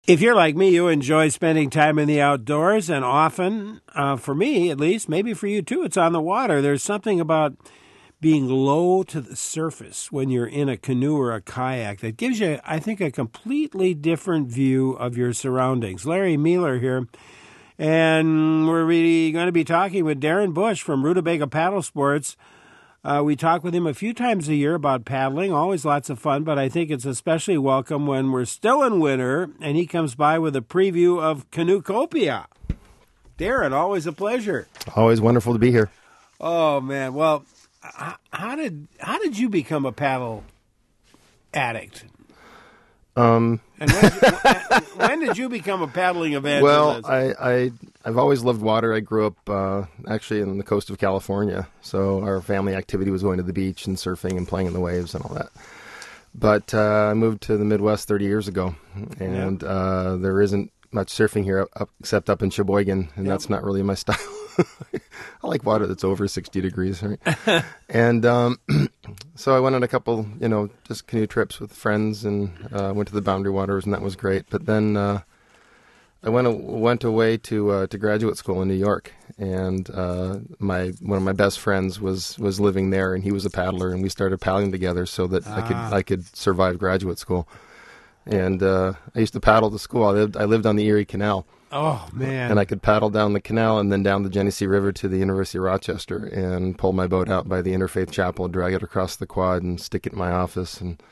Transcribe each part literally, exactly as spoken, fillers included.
If you're like me, you enjoy spending time in the outdoors, and often, uh, for me at least, maybe for you too, it's on the water. There's something about being low to the surface when you're in a canoe or a kayak that gives you, I think, a completely different view of your surroundings. Larry Mueller here, and we're really going to be talking with Darren Bush from Rutabaga Paddle Sports. Uh, we talk with him a few times a year about paddling, always lots of fun, but I think it's especially welcome when we're still in winter and he comes by with a preview of Canoecopia. Darren, always a pleasure. Always wonderful to be here. Oh, man. Well, how did how did you become a paddle addict? Um, and when, did you, when did you become a paddling evangelist? Well, I, I, I've always loved water. I grew up uh, actually in the coast of California, so our family activity was going to the beach and surfing and playing in the waves and all that. But uh, I moved to the Midwest thirty years ago, and yeah. uh, there isn't much surfing here up, except up in Sheboygan, and yep. that's not really my style. I like water that's over sixty degrees, right? and um, so I went on a couple, you know, just canoe trips with friends, and uh, went to the Boundary Waters, and that was great. But then uh, I went went away to uh, to graduate school in New York, and uh, my one of my best friends was, was living there, and he was a paddler, and we started paddling together so that ah. I could I could survive graduate school. And uh, I used to paddle to school. I lived I lived on the Erie Canal. Oh, man. And I could paddle down the canal and then down the Genesee River to the University of Rochester and pull my boat out by the Interfaith Chapel, drag it across the quad, and stick it in my office. And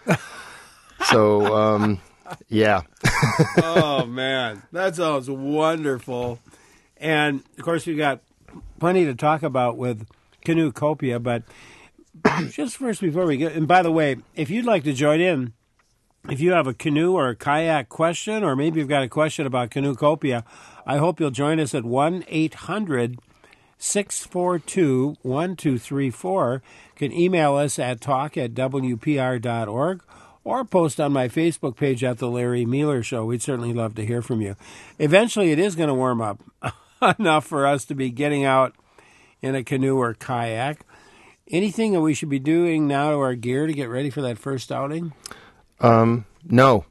so, um, yeah. Oh, man. That sounds wonderful. And, of course, we've got plenty to talk about with Canoecopia, but just first before we get, and by the way, if you'd like to join in, if you have a canoe or a kayak question, or maybe you've got a question about Canoecopia, I hope you'll join us at one eight hundred six four two one two three four. You can email us at talk at w p r dot org or post on my Facebook page at The Larry Mueller Show. We'd certainly love to hear from you. Eventually, it is going to warm up enough for us to be getting out in a canoe or kayak. Anything that we should be doing now to our gear to get ready for that first outing? Um, no.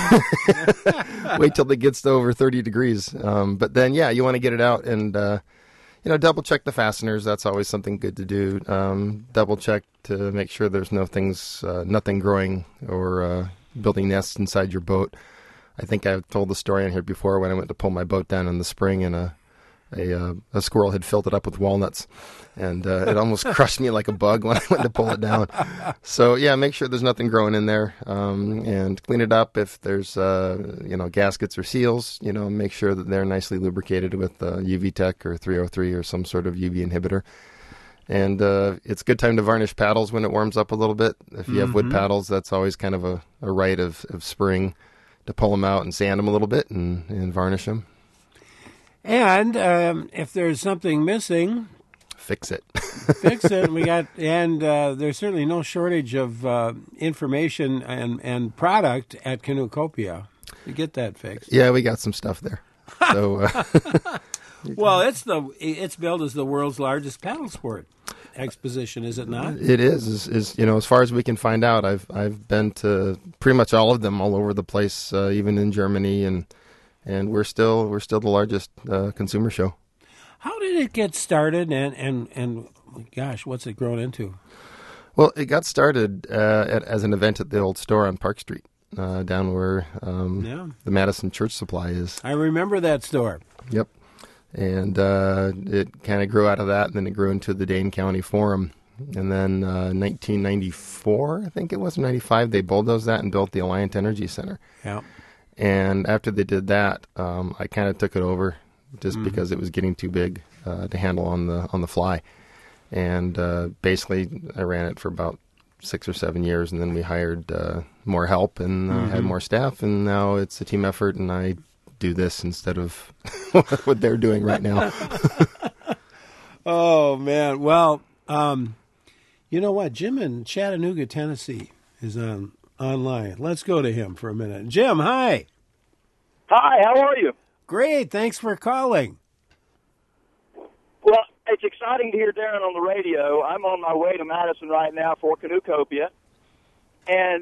Wait till it gets to over thirty degrees. Um, but then, yeah, you want to get it out and, uh, you know, double check the fasteners. That's always something good to do. Um, double check to make sure there's no things, uh, nothing growing or, uh, building nests inside your boat. I think I've told the story on here before when I went to pull my boat down in the spring and a, a, uh, a squirrel had filled it up with walnuts. And uh, it almost crushed me like a bug when I went to pull it down. So, yeah, make sure there's nothing growing in there, um, and clean it up. If there's, uh, you know, gaskets or seals, you know, make sure that they're nicely lubricated with uh, U V Tech or three oh three or some sort of U V inhibitor. And uh, it's a good time to varnish paddles when it warms up a little bit. If you mm-hmm. have wood paddles, that's always kind of a, a rite of, of spring to pull them out and sand them a little bit and, and varnish them. And um, if there's something missing... Fix it. Fix it. We got, and uh, there's certainly no shortage of uh, information and, and product at Canoecopia to get that fixed. Yeah, we got some stuff there. So, uh, well, it's the it's billed as the world's largest paddle sport exposition, is it not? It is. Is, is you know, as far as we can find out, I've I've been to pretty much all of them, all over the place, uh, even in Germany, and and we're still we're still the largest uh, consumer show. How did it get started, and, and, and gosh, what's it grown into? Well, it got started uh, at, as an event at the old store on Park Street, uh, down where um, yeah. the Madison Church Supply is. I remember that store. Yep. And uh, it kind of grew out of that, and then it grew into the Dane County Forum. And then uh, nineteen ninety-four, I think it was, ninety-five, they bulldozed that and built the Alliant Energy Center. Yeah. And after they did that, um, I kind of took it over. Just mm-hmm. because it was getting too big uh, to handle on the on the fly, and uh, basically I ran it for about six or seven years, and then we hired uh, more help and uh, mm-hmm. had more staff, and now it's a team effort, and I do this instead of what they're doing right now. Oh man, well, um, you know what? Jim in Chattanooga, Tennessee, is on online. Let's go to him for a minute. Jim, hi. Hi, how are you? Great, thanks for calling. Well, it's exciting to hear Darren on the radio. I'm on my way to Madison right now for Canoecopia, and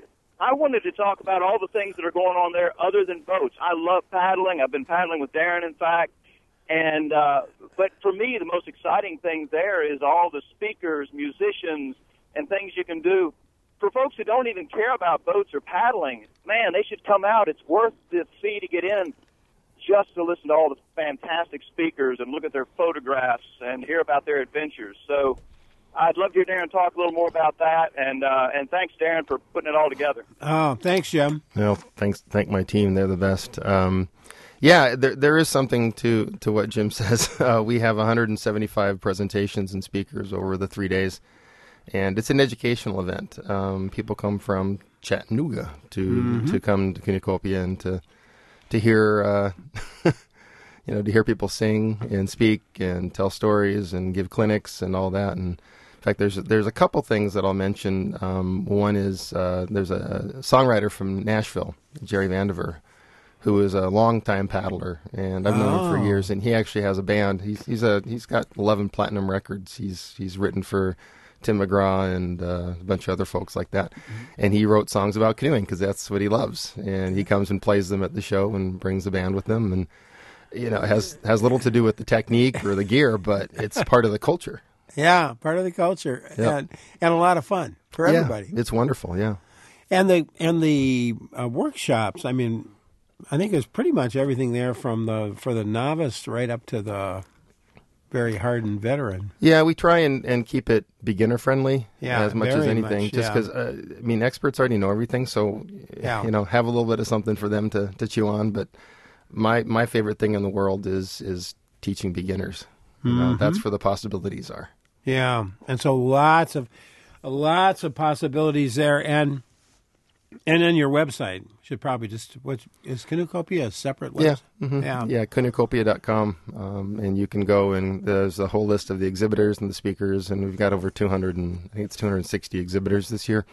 I wanted to talk about all the things that are going on there other than boats. I love paddling. I've been paddling with Darren, in fact. And uh, but for me, the most exciting thing there is all the speakers, musicians, and things you can do. For folks who don't even care about boats or paddling, man, they should come out. It's worth the fee to get in just to listen to all the fantastic speakers and look at their photographs and hear about their adventures. So I'd love to hear Darren talk a little more about that. And uh, and thanks, Darren, for putting it all together. Oh, thanks, Jim. Well, thanks. Thank my team. They're the best. Um, yeah, there there is something to, to what Jim says. Uh, we have one hundred seventy-five presentations and speakers over the three days. And it's an educational event. Um, people come from Chattanooga to mm-hmm. to come to Cornucopia and to to hear uh, you know to hear people sing and speak and tell stories and give clinics and all that. And in fact, there's there's a couple things that I'll mention. Um, one is uh, there's a songwriter from Nashville, Jerry Vandiver, who is a longtime paddler, and I've known oh. him for years. And he actually has a band. He's he's a he's got eleven platinum records. He's he's written for Tim McGraw and uh, a bunch of other folks like that. Mm-hmm. And he wrote songs about canoeing because that's what he loves. And he comes and plays them at the show and brings the band with him. And, you know, it has, has little to do with the technique or the gear, but it's part of the culture. Yeah, part of the culture. Yep. And, and a lot of fun for yeah, everybody. It's wonderful, yeah. And the, and the uh, workshops, I mean, I think there's pretty much everything there from the for the novice right up to the very hardened veteran. Yeah, we try and, and keep it beginner friendly yeah, as much as anything. Much, just because, yeah. uh, I mean, experts already know everything, so, yeah. you know, have a little bit of something for them to, to chew on. But my my favorite thing in the world is is teaching beginners. You mm-hmm. know, that's where the possibilities are. Yeah, and so lots of lots of possibilities there. And and then your website should probably just, what, is Cornucopia a separate website? Yeah, mm-hmm. yeah, yeah, cornucopia dot com, um, and you can go and there's a whole list of the exhibitors and the speakers, and we've got over two hundred and I think it's two hundred sixty exhibitors this year.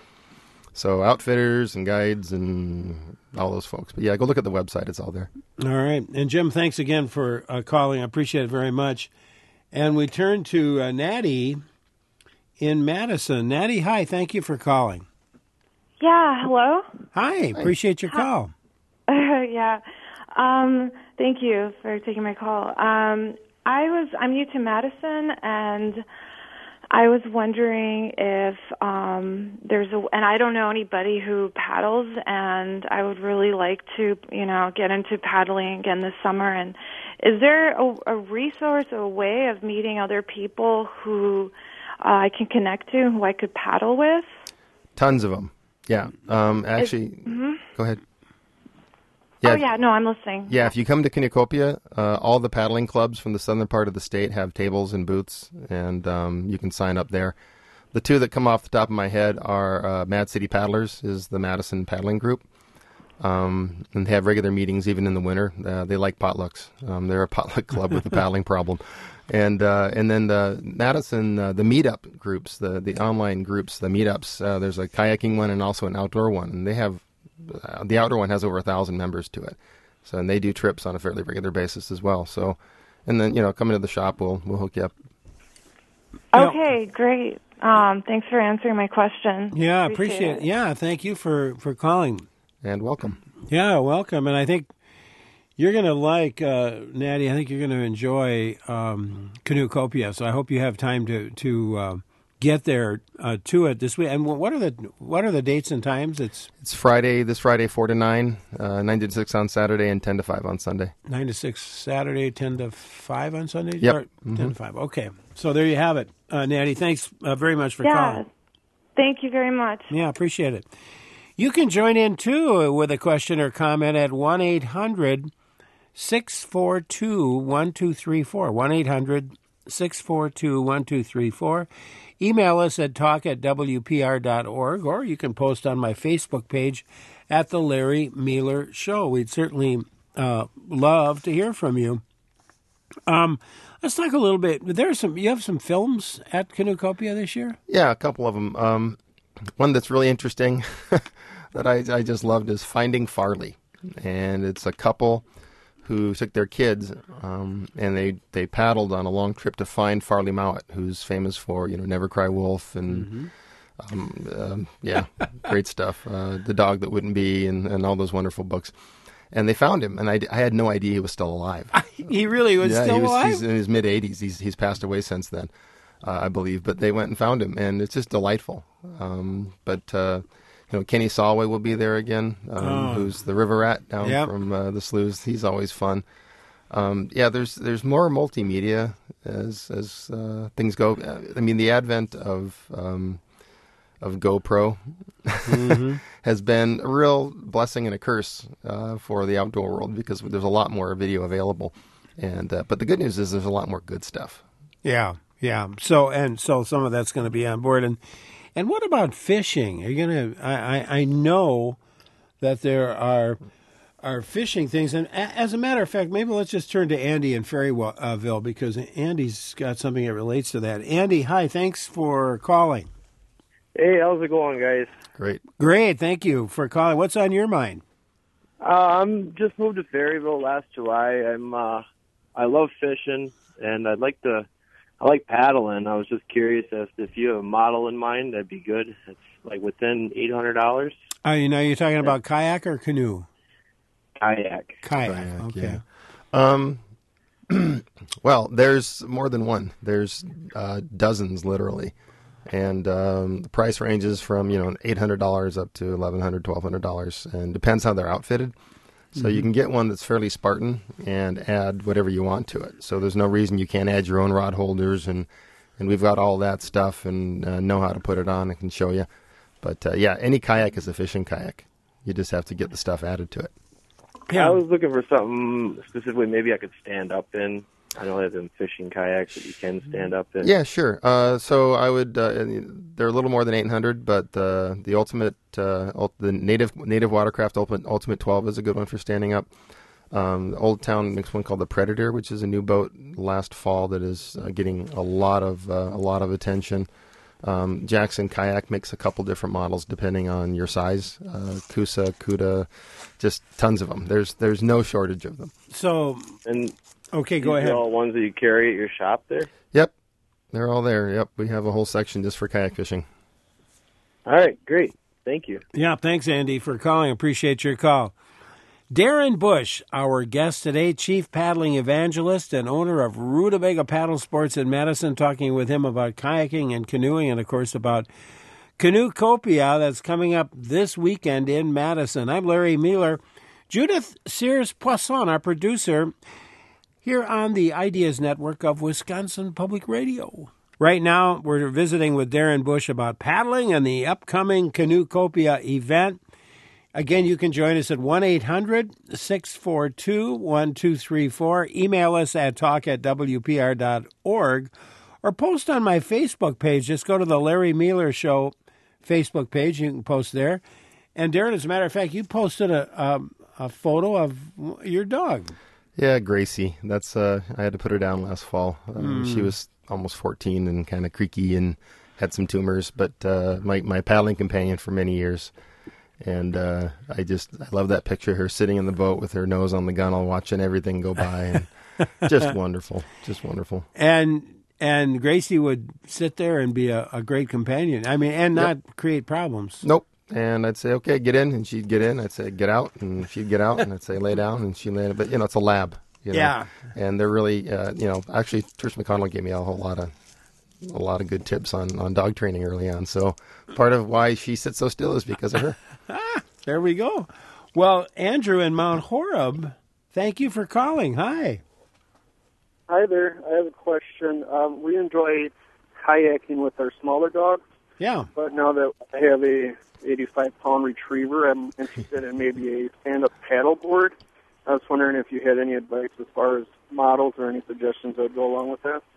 So outfitters and guides and all those folks. But yeah, go look at the website; it's all there. All right, and Jim, thanks again for uh, calling. I appreciate it very much. And we turn to uh, Natty in Madison. Natty, hi, thank you for calling. Yeah, hello? Hi, appreciate your call. Uh, yeah, um, thank you for taking my call. Um, I was, I'm new to Madison, and I was wondering if um, there's a, and I don't know anybody who paddles, and I would really like to, you know, get into paddling again this summer. And is there a, a resource, a way of meeting other people who uh, I can connect to, who I could paddle with? Tons of them. Yeah. Um, actually, mm-hmm. Go ahead. Yeah. Oh, yeah. No, I'm listening. Yeah, if you come to Cornucopia, uh, all the paddling clubs from the southern part of the state have tables and booths, and um, you can sign up there. The two that come off the top of my head are uh, Mad City Paddlers is the Madison paddling group, um, and they have regular meetings even in the winter. Uh, they like potlucks. Um, they're a potluck club with a paddling problem. And uh, and then the Madison, uh, the meetup groups, the, the online groups, the meetups, uh, there's a kayaking one and also an outdoor one. And they have, uh, the outdoor one has over a thousand members to it. So, and they do trips on a fairly regular basis as well. So, and then, you know, come into the shop, we'll, we'll hook you up. Okay, great. Um, thanks for answering my question. Yeah, appreciate, appreciate it. it. Yeah, thank you for, for calling. And welcome. Yeah, welcome. And I think you're going to like, uh, Natty, I think you're going to enjoy um, Cornucopia. So I hope you have time to to uh, get there uh, to it this week. And what are the what are the dates and times? It's it's Friday, this Friday, four to nine, uh, nine to six on Saturday, and ten to five on Sunday. nine to six Saturday, ten to five on Sunday? Yep. Or mm-hmm. ten to five. Okay. So there you have it. Uh, Natty, thanks uh, very much for yeah, calling. Thank you very much. Yeah, appreciate it. You can join in, too, with a question or comment at one eight hundred six four two one two three four. one eight hundred six four two one two three four. Email us at talk at w p r dot org, or you can post on my Facebook page at The Larry Mueller Show. We'd certainly uh, love to hear from you. Um, let's talk a little bit. There's some. You have some films at Cornucopia this year? Yeah, a couple of them. Um, one that's really interesting that I, I just loved is Finding Farley. And it's a couple who took their kids um, and they, they paddled on a long trip to find Farley Mowat, who's famous for, you know, Never Cry Wolf and mm-hmm. Um, um, yeah, great stuff. Uh, The Dog That Wouldn't Be, and, and all those wonderful books. And they found him, and I, I had no idea he was still alive. He really was yeah, still he was, alive? He's in his mid-eighties. He's he's passed away since then, uh, I believe. But they went and found him, and it's just delightful. Um, but uh, you know, Kenny Solway will be there again, um, Oh. who's the river rat down Yep. from uh, the sloughs. He's always fun. Um, yeah, there's there's more multimedia as as uh, things go. I mean, the advent of um, of GoPro Mm-hmm. has been a real blessing and a curse uh, for the outdoor world, because there's a lot more video available. And uh, but the good news is there's a lot more good stuff. Yeah, yeah. So and so some of that's going to be on board. And and what about fishing? Are you going to? I, I I know that there are are fishing things. And a, as a matter of fact, maybe let's just turn to Andy in Ferryville, because Andy's got something that relates to that. Andy, hi. Thanks for calling. Hey, how's it going, guys? Great. Great. Thank you for calling. What's on your mind? Uh, I'm just moved to Ferryville last July. I'm uh, I love fishing, and I'd like to. I like paddling. I was just curious as to if you have a model in mind, that'd be good. It's like within eight hundred dollars. Uh, you know, you're talking about kayak or canoe? Kayak. Kayak. Kayak, Okay. yeah. Um, well, there's more than one. There's uh, dozens, literally. And um, the price ranges from, you know, eight hundred dollars up to eleven hundred dollars, twelve hundred dollars, and depends how they're outfitted. So you can get one that's fairly Spartan and add whatever you want to it. So there's no reason you can't add your own rod holders, and, and we've got all that stuff and uh, know how to put it on. I can show you. But, uh, yeah, any kayak is a fishing kayak. You just have to get the stuff added to it. Yeah. I was looking for something specifically maybe I could stand up in. I know there's them fishing kayaks that you can stand up in. Yeah, sure. Uh, so I would. Uh, they're a little more than eight hundred, but uh, the ultimate, uh, ult- the native native watercraft ultimate ultimate twelve is a good one for standing up. Um, Old Town makes one called the Predator, which is a new boat last fall that is uh, getting a lot of uh, a lot of attention. Um, Jackson Kayak makes a couple different models depending on your size. Uh, Kusa, Kuda, just tons of them. There's there's no shortage of them. So, And okay, go these ahead. are all ones that you carry at your shop there? Yep, they're all there. Yep, we have a whole section just for kayak fishing. All right, great. Thank you. Yeah, thanks, Andy, for calling. Appreciate your call. Darren Bush, our guest today, chief paddling evangelist and owner of Rutabaga Paddle Sports in Madison, talking with him about kayaking and canoeing, and, of course, about Canoecopia that's coming up this weekend in Madison. I'm Larry Mueller. Judith Sears-Poisson, our producer, here on the Ideas Network of Wisconsin Public Radio. Right now, we're visiting with Darren Bush about paddling and the upcoming Canoecopia event. Again, you can join us at one eight hundred six four two one two three four. Email us at talk at w p r dot org or post on my Facebook page. Just go to the Larry Mueller Show Facebook page. You can post there. And Darren, as a matter of fact, you posted a um, a photo of your dog. Yeah, Gracie. That's uh, I had to put her down last fall. Um, Mm. She was almost fourteen and kind of creaky and had some tumors, but uh, my my paddling companion for many years. And uh, I just I love that picture of her sitting in the boat with her nose on the gunnel, watching everything go by, and just wonderful, just wonderful. And and Gracie would sit there and be a, a great companion. I mean, and not Yep. create problems. Nope. And I'd say, okay, get in, and she'd get in. I'd say, get out, and she'd get out, and I'd say, lay down, and she'd lay down. But you know, it's a lab. You know? Yeah. And they're really, uh, you know, actually, Trish McConnell gave me a whole lot of, a lot of good tips on, on dog training early on. So part of why she sits so still is because of her. There we go. Well, Andrew in Mount Horeb, thank you for calling. Hi. Hi there. I have a question. Um, we enjoy kayaking with our smaller dogs, Yeah. but now that I have a eighty-five pound retriever, I'm interested in maybe a stand-up paddleboard. I was wondering if you had any advice as far as models or any suggestions that would go along with that.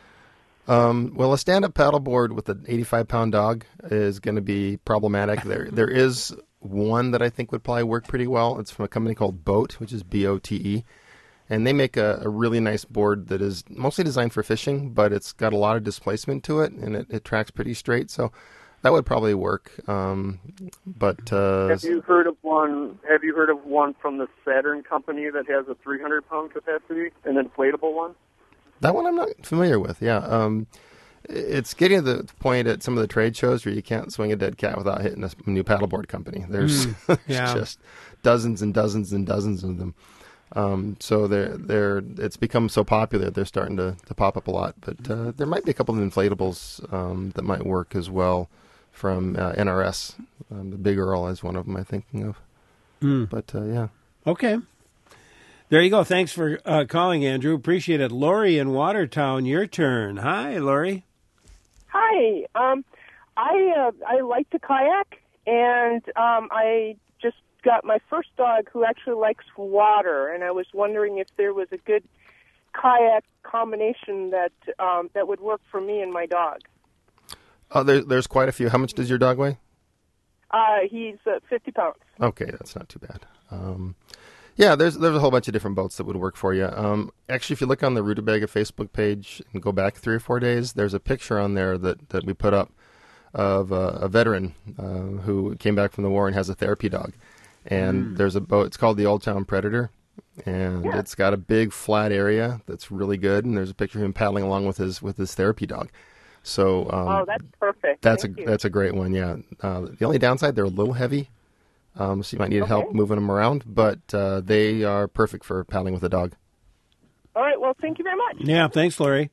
Um, well, a stand-up paddleboard with an eighty-five pound dog is going to be problematic. There, there is one that I think would probably work pretty well. It's from a company called Boat, which is B O T E. And they make a, a really nice board that is mostly designed for fishing, but it's got a lot of displacement to it, and it, it tracks pretty straight. So that would probably work. Um, but uh, Have you heard of one? Have you heard of one from the Saturn company that has a three hundred pound capacity, an inflatable one? that one I'm not familiar with. Yeah. Um, It's getting to the point at some of the trade shows where you can't swing a dead cat without hitting a new paddleboard company. There's, Mm, there's yeah. just dozens and dozens and dozens of them. Um, so they're they're it's become so popular they're starting to, to pop up a lot. But uh, there might be a couple of inflatables um, that might work as well from uh, N R S. Um, the Big Earl is one of them I'm thinking of. Mm. But uh, yeah. Okay. There you go. Thanks for uh, calling, Andrew. Appreciate it. Lori in Watertown, your turn. Hi, Lori. Hi. Um, I uh, I like to kayak, and um, I just got my first dog who actually likes water, and I was wondering if there was a good kayak combination that um, that would work for me and my dog. Oh, there, there's quite a few. How much does your dog weigh? Uh, he's uh, fifty pounds. Okay, that's not too bad. Um, yeah, there's there's a whole bunch of different boats that would work for you. Um, actually, if you look on the Rutabaga Facebook page and go back three or four days, there's a picture on there that, that we put up of uh, a veteran uh, who came back from the war and has a therapy dog. And Mm. there's a boat, it's called the Old Town Predator, and Yeah. it's got a big flat area that's really good, and there's a picture of him paddling along with his with his therapy dog. So um, Oh, that's perfect. that's Thank a you. that's a great one, yeah. Uh, the only downside, they're a little heavy, um, so you might need Okay. help moving them around, but uh, they are perfect for paddling with a dog. All right. Well, thank you very much. Yeah, thanks, Lori.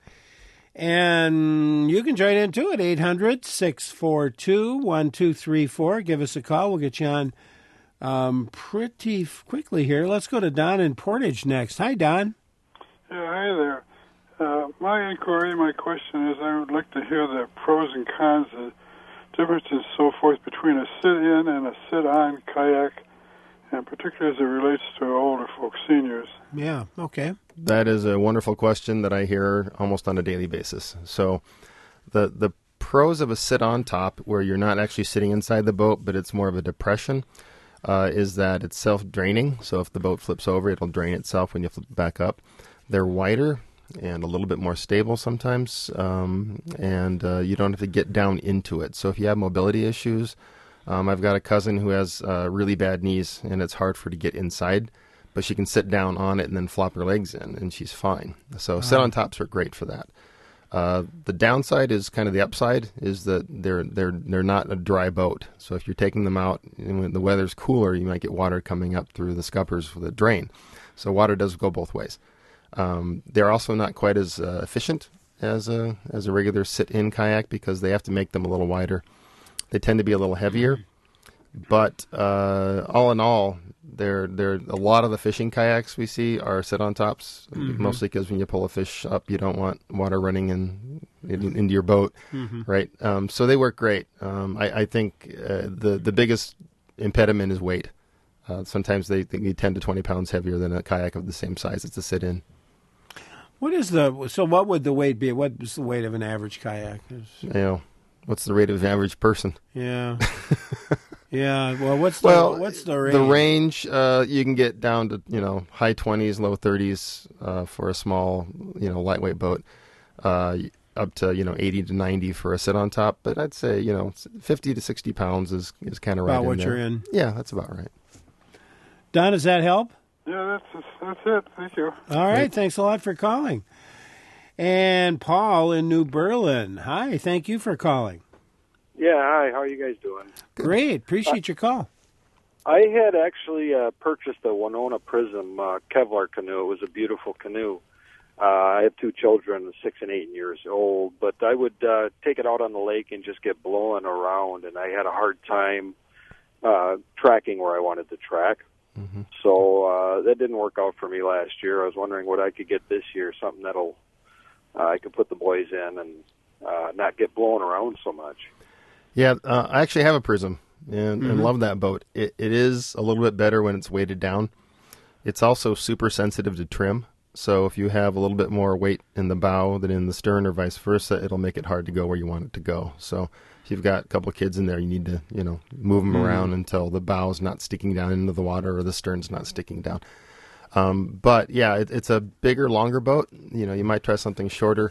And you can join in too at eight hundred, six four two, one two three four. Give us a call. We'll get you on um, pretty f- quickly here. Let's go to Don in Portage next. Hi, Don. Yeah, hi there. Uh, my inquiry, my question is, I would like to hear the pros and cons, the differences, so forth, between a sit-in and a sit-on kayak, and particularly as it relates to older folks, seniors. Yeah, okay. That is a wonderful question that I hear almost on a daily basis. So the the pros of a sit on top, where you're not actually sitting inside the boat, but it's more of a depression, uh, is that it's self-draining. So if the boat flips over, it'll drain itself when you flip it back up. They're wider and a little bit more stable sometimes, um, and uh, you don't have to get down into it. So if you have mobility issues, um, I've got a cousin who has uh, really bad knees, and it's hard for her to get inside, but she can sit down on it and then flop her legs in, and she's fine. So sit-on tops are great for that. Uh, the downside is kind of the upside, is that they're they're they're not a dry boat. So if you're taking them out and when the weather's cooler, you might get water coming up through the scuppers for the drain. So water does go both ways. Um, they're also not quite as uh, efficient as a as a regular sit-in kayak because they have to make them a little wider. They tend to be a little heavier, but uh, all in all, they're they're a lot of the fishing kayaks we see are sit-on tops, Mhm. mostly because when you pull a fish up, you don't want water running in, in into your boat, Mhm. right? Um, so they work great. Um, I, I think uh, the the biggest impediment is weight. Uh, sometimes they, they need ten to twenty pounds heavier than a kayak of the same size it's a sit-in. What is the, so what would the weight be? What is the weight of an average kayak? You know, what's the rate of the average person? Yeah. Yeah. Well, what's the, Well, what's the range? The range, uh, you can get down to, you know, high twenties, low thirties uh, for a small, you know, lightweight boat, uh, up to, you know, eighty to ninety for a sit-on top. But I'd say, you know, fifty to sixty pounds is, is kind of right About in what there. you're in. Yeah, that's about right. Don, does that help? Yeah, that's that's it. Thank you. All right. Thanks a lot for calling. And Paul in New Berlin. Hi. Thank you for calling. Yeah, hi. How are you guys doing? Great. Appreciate your call. I had actually uh, purchased a Winona Prism uh, Kevlar canoe. It was a beautiful canoe. Uh, I have two children, six and eight years old, but I would uh, take it out on the lake and just get blowing around, and I had a hard time uh, tracking where I wanted to track. Mm-hmm. So uh, that didn't work out for me last year. I was wondering what I could get this year, something that'll uh, I could put the boys in and uh, not get blown around so much. Yeah, uh, I actually have a Prism and, Mhm. and love that boat. It, it is a little bit better when it's weighted down. It's also super sensitive to trim. So if you have a little bit more weight in the bow than in the stern or vice versa, it'll make it hard to go where you want it to go. So if you've got a couple of kids in there, you need to, you know, move them Mhm. around until the bow's not sticking down into the water or the stern's not sticking down. Um, but yeah, it, it's a bigger, longer boat. You know, you might try something shorter.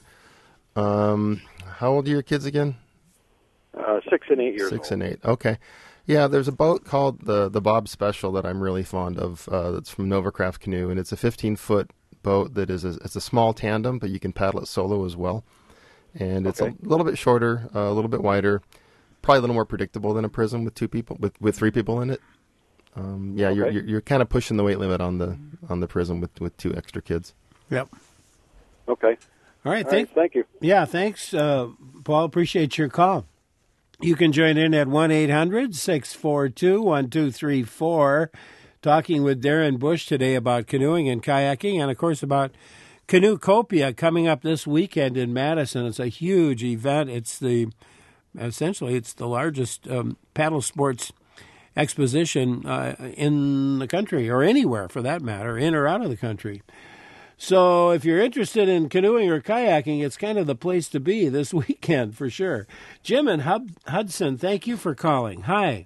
Um, how old are your kids again? Uh, six and eight years Six old. and eight. Okay. Yeah, there's a boat called the the Bob Special that I'm really fond of. Uh, that's from Novacraft Canoe, and it's a fifteen foot boat that is a, it's a small tandem, but you can paddle it solo as well. and it's Okay. a little bit shorter, uh, a little bit wider, probably a little more predictable than a Prism with two people, with, with three people in it. Um, yeah, you're, Okay. you're you're kind of pushing the weight limit on the on the Prism with, with two extra kids. Yep. Okay. All right. All Thank, right, thank you. Yeah, thanks, uh, Paul. Appreciate your call. You can join in at one eight hundred six four two one two three four. Talking with Darren Bush today about canoeing and kayaking, and, of course, about Canoecopia coming up this weekend in Madison. It's a huge event. It's the essentially it's the largest um, paddle sports exposition uh, in the country, or anywhere for that matter, in or out of the country. So if you're interested in canoeing or kayaking, it's kind of the place to be this weekend for sure. Jim in Hub- Hudson, thank you for calling. Hi.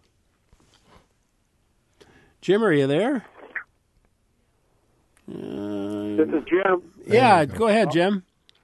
Jim, are you there? Uh, This is Jim. yeah, go ahead, Jim.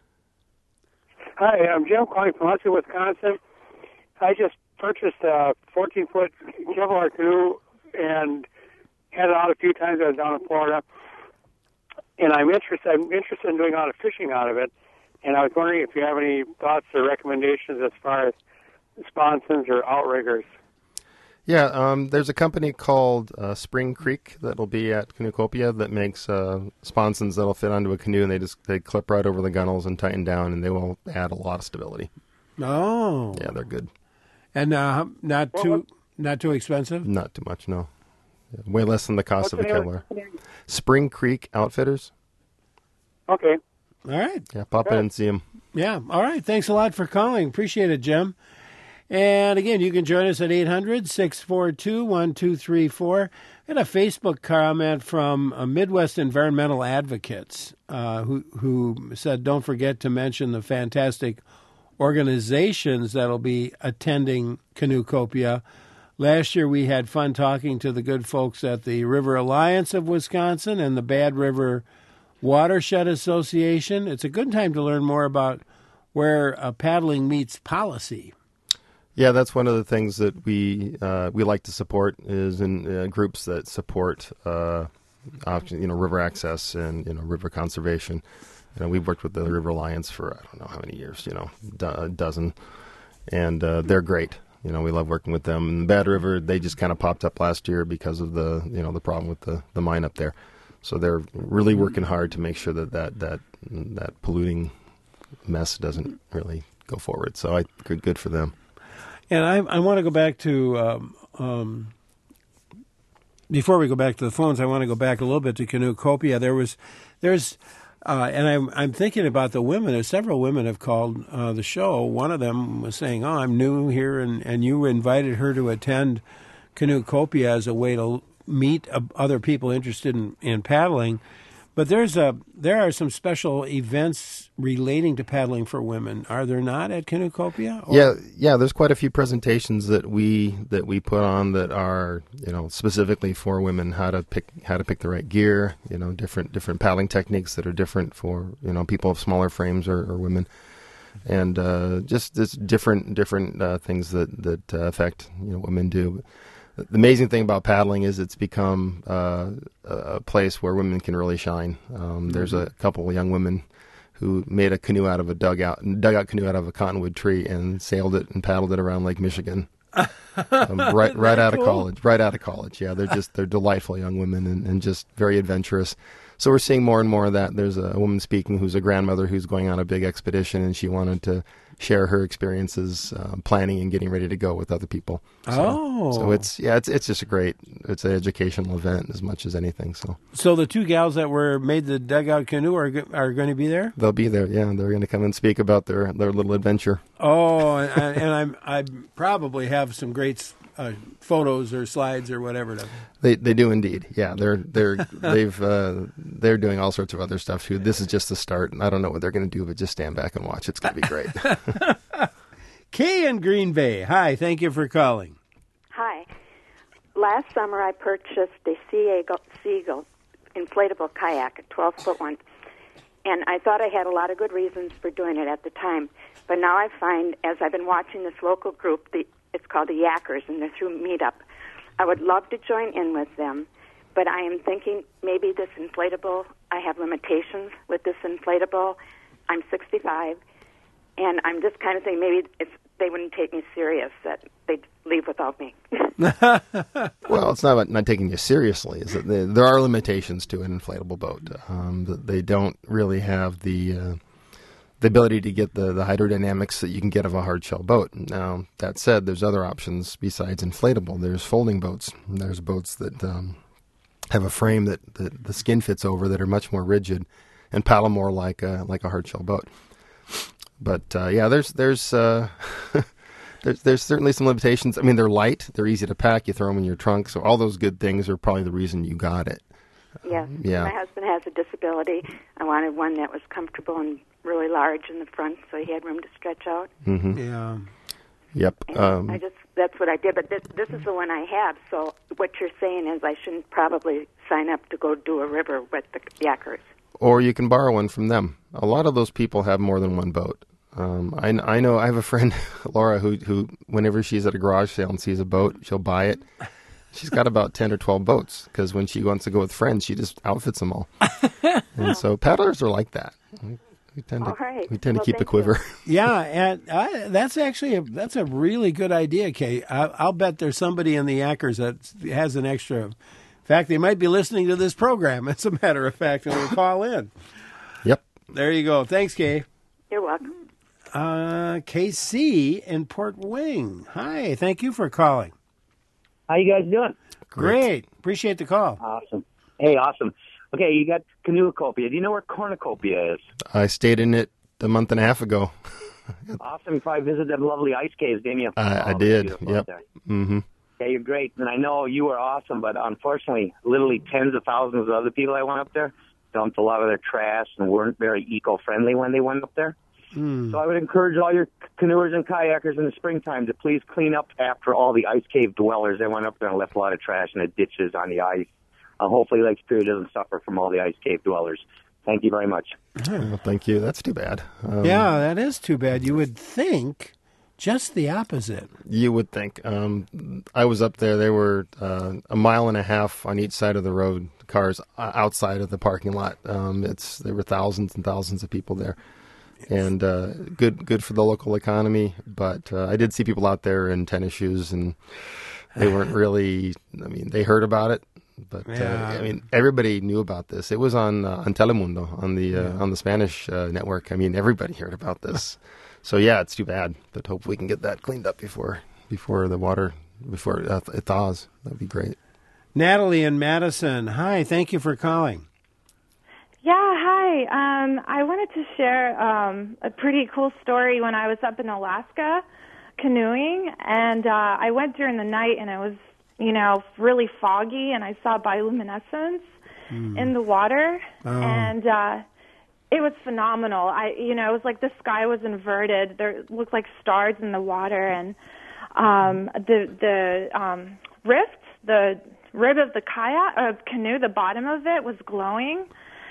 Hi, I'm Jim calling from Hudson, Wisconsin. I just purchased a fourteen-foot Kevlar canoe and had it out a few times. I was down in Florida, and I'm interested. I'm interested in doing a lot of fishing out of it. And I was wondering if you have any thoughts or recommendations as far as sponsons or outriggers. Yeah, um, there's a company called uh, Spring Creek that'll be at Canoecopia that makes uh, sponsons that'll fit onto a canoe, and they just they clip right over the gunnels and tighten down, and they will add a lot of stability. Oh, Yeah, they're good. and uh, not too not too expensive. Not too much, no. Yeah, way less than the cost What's of a the name of Kevlar. Spring Creek Outfitters. Okay. All right. Yeah, pop in and see them. Yeah. All right. Thanks a lot for calling. Appreciate it, Jim. And again, you can join us at eight hundred six four two one two three four. I had a Facebook comment from uh, Midwest Environmental Advocates uh, who, who said, don't forget to mention the fantastic organizations that'll be attending Canoecopia. Last year, we had fun talking to the good folks at the River Alliance of Wisconsin and the Bad River Watershed Association. It's a good time to learn more about where uh, paddling meets policy. Yeah, that's one of the things that we uh, we like to support is in uh, groups that support uh, option, you know, river access and you know river conservation. You know, we've worked with the River Alliance for I don't know how many years, you know, do- a dozen, and uh, they're great. You know, we love working with them. And Bad River, they just kind of popped up last year because of the you know the problem with the, the mine up there. So they're really working hard to make sure that that that, that polluting mess doesn't really go forward. So I good good for them. And I, I want to go back to, um, um, before we go back to the phones, I want to go back a little bit to Canoecopia. There was, there's, uh, and I'm, I'm thinking about the women. There's several women have called uh, the show. One of them was saying, oh, I'm new here, and, and you invited her to attend Canoecopia as a way to meet uh, other people interested in, in paddling. But there's a there are some special events relating to paddling for women, are there not, at Canoecopia? Or? Yeah, yeah. There's quite a few presentations that we that we put on that are you know specifically for women, how to pick how to pick the right gear, you know, different different paddling techniques that are different for you know people of smaller frames or, or women, and uh, just just different different uh, things that that uh, affect you know women do. The amazing thing about paddling is it's become uh, a place where women can really shine. Um, there's a couple of young women who made a canoe out of a dugout, dugout canoe out of a cottonwood tree, and sailed it and paddled it around Lake Michigan. um, right, right out cool? of college. Right out of college. Yeah, they're just they're delightful young women and, and just very adventurous. So we're seeing more and more of that. There's a woman speaking who's a grandmother who's going on a big expedition, and she wanted to share her experiences uh, planning and getting ready to go with other people. So, Oh. so it's yeah, it's it's just a great it's an educational event as much as anything. So So the two gals that were made the dugout canoe are go- are going to be there? they'll be there. Yeah, they're going to come and speak about their their little adventure. Oh, and, and I'm I probably have some great uh, photos or slides or whatever to. They they do indeed. Yeah, they're they're they've uh, they're doing all sorts of other stuff too. This is just the start, and I don't know what they're going to do, but just stand back and watch. It's going to be great. Kay in Green Bay. Hi, thank you for calling. Hi. Last summer I purchased a Seagull, Seagull inflatable kayak, a twelve-foot one, and I thought I had a lot of good reasons for doing it at the time. But now I find, as I've been watching this local group, the, it's called the Yackers, and they're through Meetup, I would love to join in with them, but I am thinking maybe this inflatable, I have limitations with this inflatable. I'm sixty-five, and I'm just kind of saying maybe if they wouldn't take me serious, that they'd leave without me. Well, it's not about not taking you seriously. Is that there, there are limitations to an inflatable boat. Um, that they don't really have the uh, the ability to get the, the hydrodynamics that you can get of a hard shell boat. Now, that said, there's other options besides inflatable. There's folding boats. There's boats that um, have a frame that, that the skin fits over that are much more rigid and paddle more like a, like a hard shell boat. But uh, yeah, there's there's uh, there's there's certainly some limitations. I mean, they're light, they're easy to pack. You throw them in your trunk, so all those good things are probably the reason you got it. Yes. Um, yeah. My husband has a disability. I wanted one that was comfortable and really large in the front, so he had room to stretch out. Mm-hmm. Yeah. Yep. And Um, I just that's what I did. But this this is the one I have. So what you're saying is I shouldn't probably sign up to go do a river with the yakers. or you can borrow one from them. A lot of those people have more than one boat. Um, I, I know I have a friend, Laura, who, who whenever she's at a garage sale and sees a boat, she'll buy it. She's got about ten or twelve boats because when she wants to go with friends, she just outfits them all. And so paddlers are like that. We, we tend to, All right. we tend Well, to keep a thank quiver. Yeah, and I, that's actually a, that's a really good idea, Kay. I, I'll bet there's somebody in the Yackers that has an extra. In fact, they might be listening to this program, as a matter of fact, and will call in. Yep. There you go. Thanks, Kay. You're welcome. Uh, K C in Port Wing. Hi, thank you for calling. How you guys doing? Great. Appreciate the call. Awesome. Hey, awesome. Okay, you got Canoecopia. Do you know where Cornucopia is? I stayed in it a month and a half ago. Awesome. You probably visited them lovely ice caves, didn't you? I, I Oh, did. beautiful Yep. out there. Mm-hmm. Yeah, you're great. And I know you were awesome, but unfortunately, literally tens of thousands of other people that went up there dumped a lot of their trash and weren't very eco-friendly when they went up there. Mm. So I would encourage all your canoers and kayakers in the springtime to please clean up after all the ice cave dwellers that went up there and left a lot of trash in the ditches on the ice. Uh, hopefully Lake Superior doesn't suffer from all the ice cave dwellers. Thank you very much. Well, thank you. That's too bad. Um, Yeah, that is too bad. You would think just the opposite. You would think. Um, I was up there. There were uh, a mile and a half on each side of the road, cars outside of the parking lot. Um, it's there were thousands and thousands of people there, and uh, good good for the local economy. But uh, I did see people out there in tennis shoes, and they weren't really. I mean, they heard about it, but Yeah. uh, I mean, everybody knew about this. It was on uh, on Telemundo on the uh, on the Spanish uh, network. I mean, everybody heard about this. So yeah, it's too bad, but hope we can get that cleaned up before before the water before it, uh, it thaws. That'd be great. Natalie in Madison. Hi, thank you for calling. Yeah, hi. Um, I wanted to share um, a pretty cool story when I was up in Alaska canoeing, and uh, I went during the night, and it was, you know, really foggy, and I saw bioluminescence Mm. in the water, Oh. and uh, it was phenomenal. I, you know, it was like the sky was inverted. There looked like stars in the water, and um, the the um, rift, the rib of the kayak uh, canoe, the bottom of it was glowing,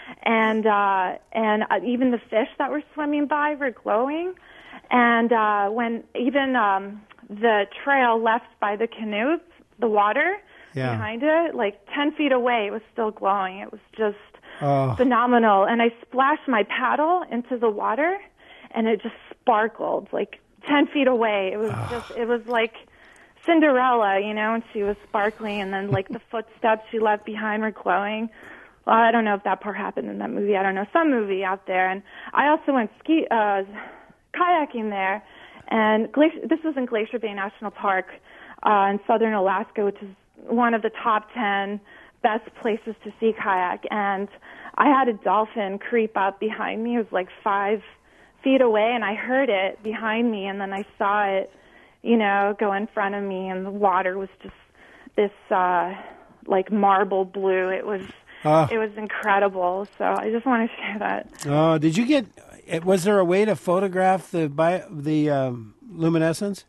and uh, and uh, even the fish that were swimming by were glowing. And uh, when even um, the trail left by the canoe, the water Yeah. behind it, like ten feet away, it was still glowing. It was just Oh. phenomenal. And I splashed my paddle into the water, and it just sparkled like ten feet away. It was just, it was like Cinderella, you know, and she was sparkling, and then like the footsteps she left behind were glowing. Well, I don't know if that part happened in that movie. I don't know, some movie out there. And I also went ski, uh, kayaking there, and Glacier, this was in Glacier Bay National Park uh, in southern Alaska, which is one of the top ten best places to sea kayak. And I had a dolphin creep up behind me. It was like five feet away, and I heard it behind me, and then I saw it, you know, go in front of me, and the water was just this uh, like marble blue. It was Ah. it was incredible. So I just want to share that. Oh, did you get? Was there a way to photograph the bi- the um, luminescence?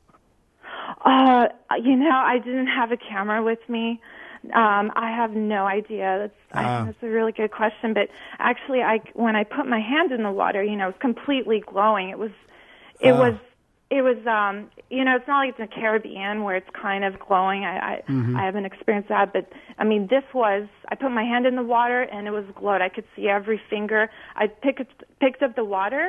Uh, you know, I didn't have a camera with me. Um, I have no idea. That's, I Ah. think that's a really good question. But actually, I when I put my hand in the water, you know, it was completely glowing. It was, it Ah. was, it was. Um, you know, it's not like it's in the Caribbean where it's kind of glowing. I, I, Mhm. I haven't experienced that, but I mean, this was. I put my hand in the water and it was glowed. I could see every finger. I picked picked up the water,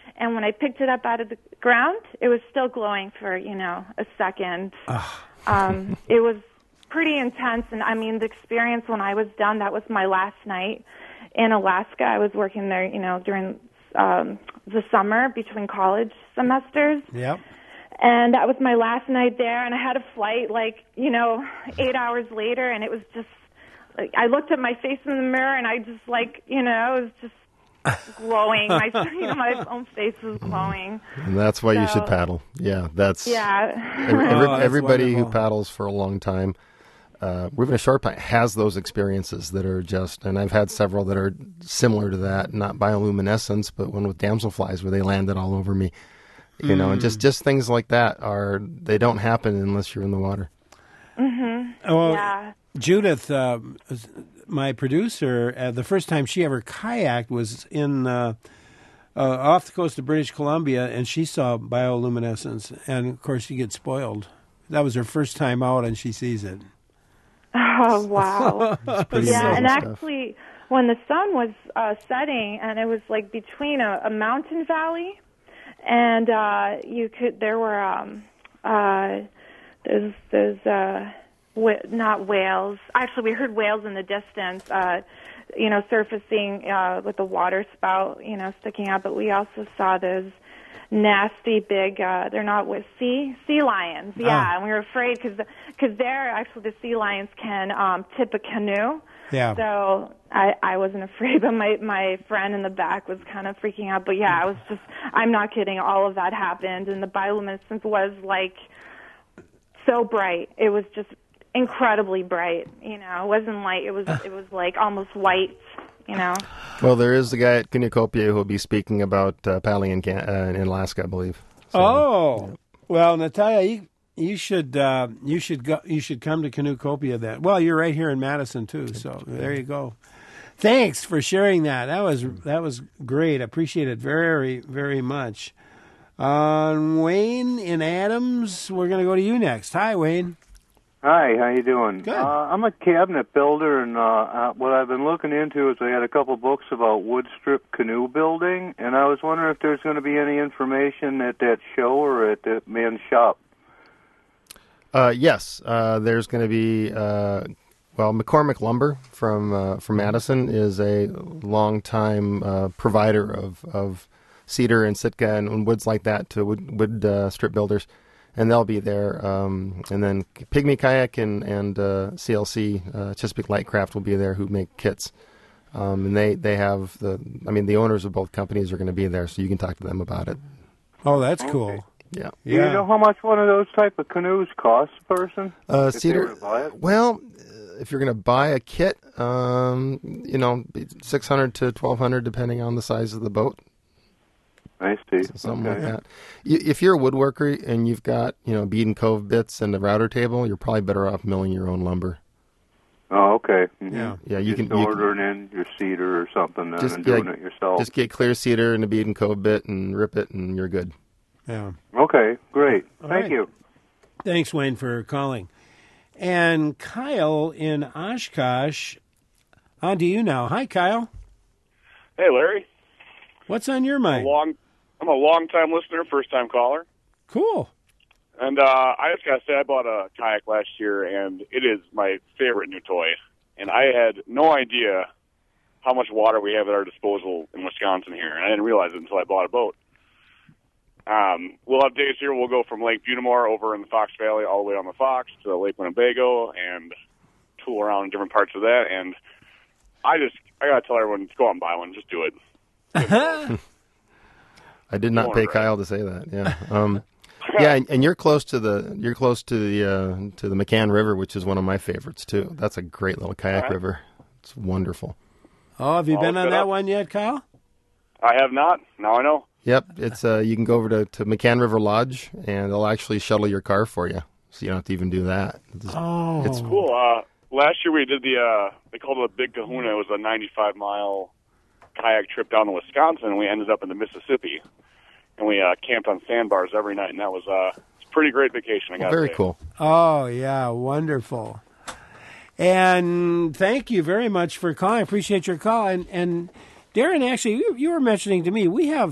and when I picked it up out of the ground, it was still glowing for, you know, a second. um, it was pretty intense, and I mean, the experience when I was done, that was my last night in Alaska. I was working there, you know, during um, the summer between college semesters. Yep. And that was my last night there, and I had a flight, like, you know, eight hours later, and it was just, like, I looked at my face in the mirror, and I just, like, you know, it was just glowing. My, you know, my own face was glowing. And that's why so, you should paddle. Yeah, that's... Yeah. every, every, Oh, that's everybody wonderful. who paddles for a long time, uh, even a short time, has those experiences that are just... And I've had several that are similar to that, not bioluminescence, but one with damselflies where they landed all over me. You know, and just, just things like that are, they don't happen unless you're in the water. Mm-hmm. Well, yeah. Judith, uh, my producer, uh, the first time she ever kayaked was in uh, uh, off the coast of British Columbia, and she saw bioluminescence. And, of course, she gets spoiled. That was her first time out, and she sees it. Oh, wow. pretty Yeah, amazing and stuff. actually, when the sun was uh, setting, and it was, like, between a, a mountain valley, and uh, you could, there were, um, uh, there's, there's, uh, wh- not whales. Actually, we heard whales in the distance, uh, you know, surfacing uh, with the water spout, you know, sticking out. But we also saw those nasty big, uh, they're not with sea, sea lions. Yeah, Oh. and we were afraid because because there, actually, the sea lions can um, tip a canoe. Yeah. So I, I wasn't afraid, but my, my friend in the back was kind of freaking out. But yeah, I was just, I'm not kidding, all of that happened, and the bioluminescence was like so bright. It was just incredibly bright, you know. It wasn't like, it was, it was like almost white, you know. Well, there is the guy at Cornucopia who will be speaking about uh, paddling in, Can- uh, in Alaska, I believe. So, Oh, well, Natalia, you, you should uh, you should go. You should come to Cornucopia then. Well, you're right here in Madison too, so there you go. Thanks for sharing that. That was that was great. I appreciate it very very much. Uh, Wayne in Adams, we're going to go to you next. Hi, Wayne. Hi, how you doing? Good. Uh, I'm a cabinet builder, and uh, uh, what I've been looking into is I had a couple books about wood strip canoe building, and I was wondering if there's going to be any information at that show or at the man's shop. Uh, yes, uh, there's going to be, uh, well, McCormick Lumber from uh, from Madison is a longtime uh, provider of, of cedar and Sitka and, and woods like that to wood, wood uh, strip builders, and they'll be there. Um, and then Pygmy Kayak and, and uh, C L C, uh, Chesapeake Lightcraft, will be there, who make kits. Um, and they, they have the, I mean, the owners of both companies are going to be there, so you can talk to them about it. Oh, that's cool. Yeah. Do you know how much one of those type of canoes costs, person? Uh, if they cedar. were to buy it? Well, uh, if you're going to buy a kit, um, you know, six hundred to twelve hundred, depending on the size of the boat. I see. So something Okay. like that. Y- If you're a woodworker and you've got, you know, bead and cove bits and the router table, you're probably better off milling your own lumber. Oh, okay. Mhm. Yeah. Yeah, you Just can- you can- ordering in your cedar or something then Just and yeah, doing it yourself. Just get clear cedar and a bead and cove bit and rip it, and you're good. Yeah. Okay, great. All Thank right. you. Thanks, Wayne, for calling. And Kyle in Oshkosh, on to you now. Hi, Kyle. Hey, Larry. What's on your I'm a mind? long, I'm a long-time listener, first-time caller. Cool. And uh, I just got to say, I bought a kayak last year, and it is my favorite new toy. And I had no idea how much water we have at our disposal in Wisconsin here, and I didn't realize it until I bought a boat. Um, we'll have days here. We'll go from Lake Butamore over in the Fox Valley all the way on the Fox to Lake Winnebago and tool around in different parts of that. And I just, I got to tell everyone, go out and buy one. Just do it. I did not Going pay right. Kyle to say that. Yeah. Um, yeah, and, and you're close to the you're close to the uh, to the McCann River, which is one of my favorites too. That's a great little kayak All right. river. It's wonderful. Oh, have you All been on set that up. one yet, Kyle? I have not. Now I know. Yep, it's uh, you can go over to, to McCann River Lodge, and they'll actually shuttle your car for you, so you don't have to even do that. It's, Oh. it's Cool. Uh, last year we did the, uh, they called it a Big Kahuna. It was a ninety-five mile kayak trip down to Wisconsin, and we ended up in the Mississippi. And we uh, camped on sandbars every night, and that was uh, it's a pretty great vacation, I got very cool. Oh, yeah, wonderful. And thank you very much for calling. I appreciate your call. And, and Darren, actually, you, you were mentioning to me, we have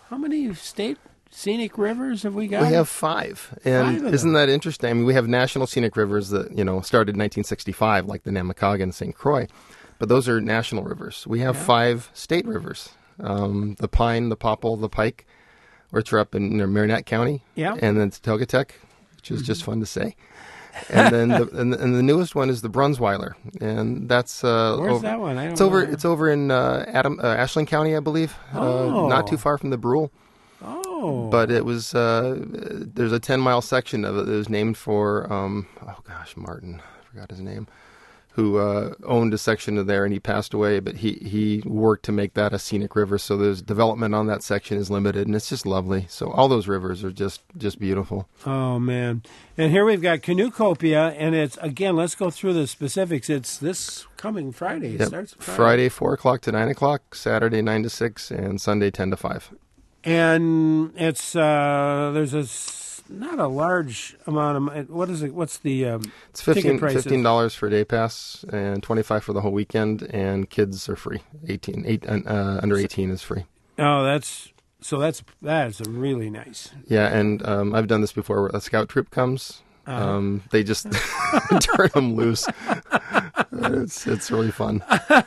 how many state scenic rivers have we got? We have five. And five isn't that interesting? I mean, we have national scenic rivers that, you know, started in nineteen sixty-five, like the Namakaga and Saint Croix. But those are national rivers. We have yeah. five state rivers. Um, the Pine, the Popple, the Pike, which are up in you know, Marinette County. Yeah. And then Togatech, which is mm-hmm. just fun to say. And then the, and, and the newest one is the Brunsweiler. And that's... Uh, Where's over, that one? I don't it's over, know. It's over in uh, Adam, uh, Ashland County, I believe. Oh. Uh, not too far from the Brule. Oh. But it was, uh, there's a ten-mile section of it that was named for, um, oh gosh, Martin, I forgot his name, who uh, owned a section of there, and he passed away, but he, he worked to make that a scenic river, so there's development on that section is limited, and it's just lovely. So all those rivers are just, just beautiful. Oh, man. And here we've got Canoecopia, and it's, again, let's go through the specifics. It's this coming Friday. It yep. starts Friday. Friday, four o'clock to nine o'clock, Saturday, nine to six, and Sunday, ten to five. And it's uh, there's a not a large amount of what is it? What's the um, it's fifteen ticket prices? fifteen dollars for a day pass and twenty five for the whole weekend. And kids are free. Eighteen eight uh, under eighteen is free. Oh, that's so that's that's really nice. Yeah, and um, I've done this before. Where a scout troop comes, uh-huh. um, they just turn them loose. It's it's really fun.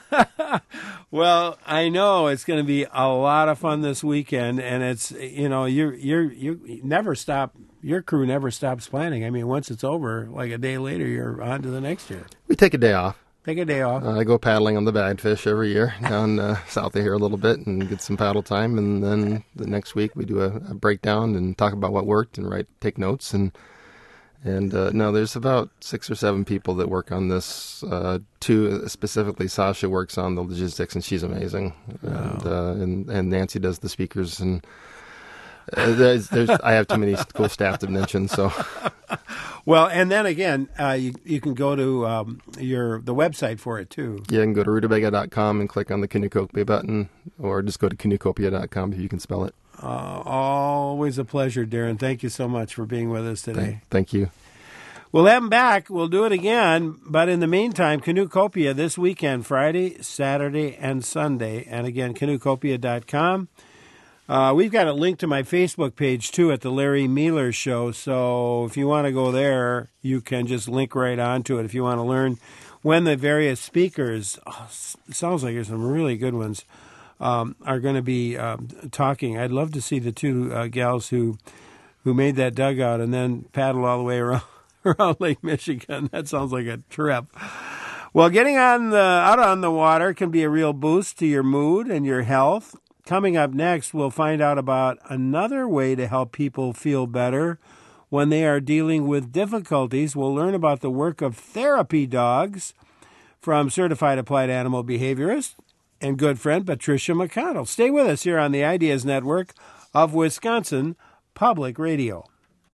Well, I know it's going to be a lot of fun this weekend, and it's you know you you you never stop. Your crew never stops planning. I mean, once it's over, like a day later, you're on to the next year. We take a day off. Take a day off. Uh, I go paddling on the Bagfish every year down uh, south of here a little bit and get some paddle time, and then the next week we do a, a breakdown and talk about what worked and write take notes and. And uh, no, there's about six or seven people that work on this. Uh, two specifically, Sasha works on the logistics, and she's amazing. Wow. And, uh, and and Nancy does the speakers, and uh, there's, there's I have too many cool staff to mention. So, well, and then again, uh, you you can go to um, your the website for it too. Yeah, you can go to rutabaga dot com and click on the Canoecopia button, or just go to canoecopia dot com if you can spell it. Uh, always a pleasure, Darren. Thank you so much for being with us today. Thank, thank you. We'll have him back. We'll do it again. But in the meantime, Canoecopia this weekend, Friday, Saturday, and Sunday. And again, canoecopia dot com. Uh, we've got a link to my Facebook page, too, at the Larry Mealer Show. So if you want to go there, you can just link right onto it if you want to learn when the various speakers, oh, sounds like there's some really good ones, Um, are going to be um, talking. I'd love to see the two uh, gals who who made that dugout and then paddle all the way around around Lake Michigan. That sounds like a trip. Well, getting on the out on the water can be a real boost to your mood and your health. Coming up next, we'll find out about another way to help people feel better when they are dealing with difficulties. We'll learn about the work of therapy dogs from certified applied animal behaviorist and good friend Patricia McConnell. Stay with us here on the Ideas Network of Wisconsin Public Radio.